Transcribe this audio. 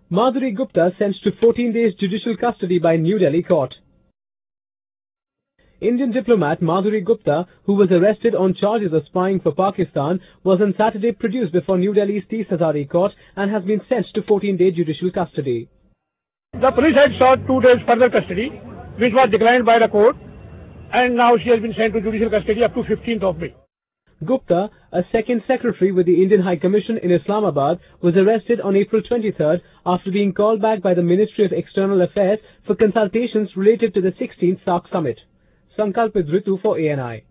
Madhuri Gupta sentenced to 14 days judicial custody by New Delhi court. Indian diplomat Madhuri Gupta, who was arrested on charges of spying for Pakistan, was on Saturday produced before New Delhi's Tees Hazari court and has been sentenced to 14-day judicial custody. The police had sought 2 days further custody, which was declined by the court, and now she has been sent to judicial custody up to 15th of May. Gupta, a second secretary with the Indian High Commission in Islamabad, was arrested on April 23rd after being called back by the Ministry of External Affairs for consultations related to the 16th SAARC summit. Sankalpit Ritu for ANI.